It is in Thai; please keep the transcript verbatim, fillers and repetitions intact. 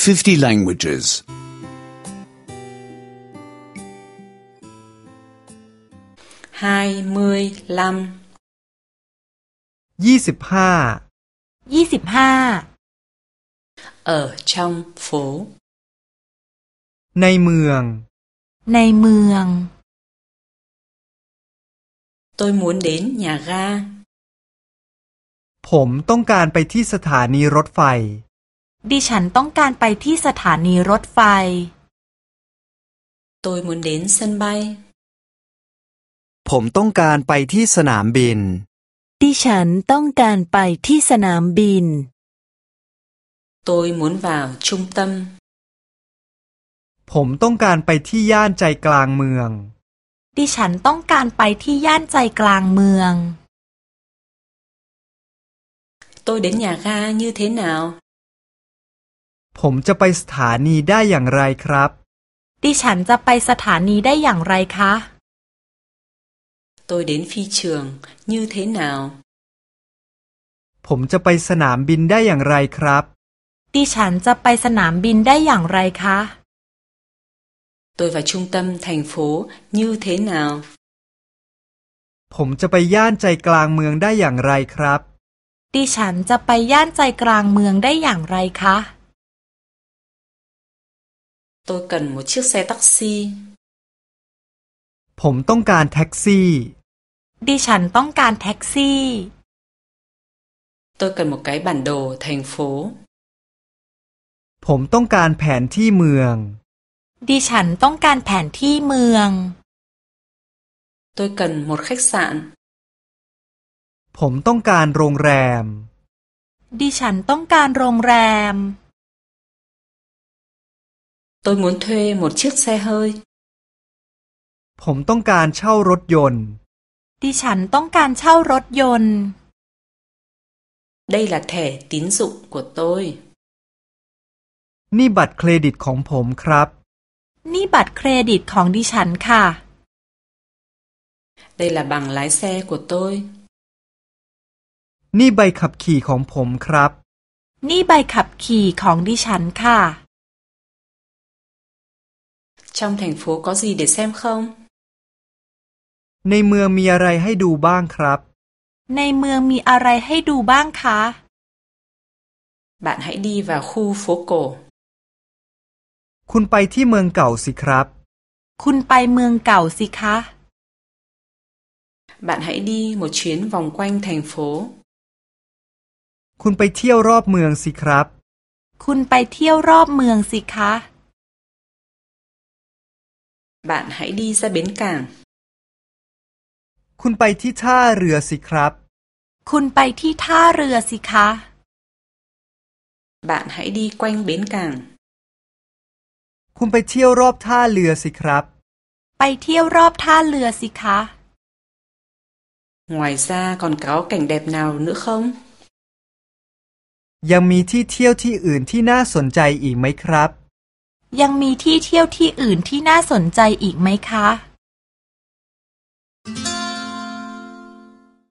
fifty languages. hai mươi lăm ยี่สิบห้ายี่สิบห้า ở trong phố ในเมืองในเมือง tôi muốn đến nhà ga ผมต้องการไปที่สถานีรถไฟดิฉันต้องการไปที่สถานีรถไฟ tôi muốn đến sân bay ผมต้องการไปที่สนามบินดิฉันต้องการไปที่สนามบิน tôi muốn vào trung tâm ผมต้องการไปที่ย่านใจกลางเมืองดิฉันต้องการไปที่ย่านใจกลางเมือง tôi đến nhà ga như thế nào ผมจะไปสถานีได้อย่างไรครับดิฉันจะไปสถานีได้อย่างไรคะ tôi đến phi trường như thế nào ผมจะไปสนามบินได้อย่างไรครับดิฉันจะไปสนามบินได้อย่างไรคะ tôi vào trung tâm thành phố như thế nào ผมจะไปย่านใจกลางเมืองได้อย่างไรครับดิฉันจะไปย่านใจกลางเมืองได้อย่างไรคะ tôi cần một chiếc xe taxi ผมต้องการแท็กซี่ดิฉันต้องการแท็กซี่ tôi cần một cái bản đồ thành phố ผมต้องการแผนที่เมืองดิฉันต้องการแผนที่เมือง tôi cần một khách sạn ผมต้องการโรงแรมดิฉันต้องการโรงแรม tôi muốn thuê một chiếc xe hơi ผมต้องการเช่ารถยนต์ดิฉันต้องการเช่ารถยนต์ đây là thẻ tín dụng của tôi นี่บัตรเครดิตของผมครับนี่บัตรเครดิตของดิฉันค่ะ đây là bằng lái xe của tôi นี่ใบขับขี่ของผมครับนี่ใบขับขี่ของดิฉันค่ะ trong thành phố có gì để xem không ในเมืองมีอะไรให้ดูบ้างครับในเมืองมีอะไรให้ดูบ้างคะ bạn hãy đi vào khu phố cổ คุณไปที่เมืองเก่าสิครับคุณไปเมืองเก่าสิคะ bạn hãy đi một chuyến vòng quanh thành phố คุณไปเที่ยวรอบเมืองสิครับคุณไปเที่ยวรอบเมืองสิคะ bạn hãy đi ra bến cảng คุณไปที่ท่าเรือสิครับคุณไปที่ท่าเรือสิคะ bạn hãy đi quanh bến cảng คุณไปเที่ยวรอบท่าเรือสิครับไปเที่ยวรอบท่าเรือสิคะ ngoài ra còn có cảnh đẹp nào nữa không ยังมีที่เที่ยวที่อื่นที่น่าสนใจอีกไหมครับยังมีที่เที่ยวที่อื่นที่น่าสนใจอีกไหมคะ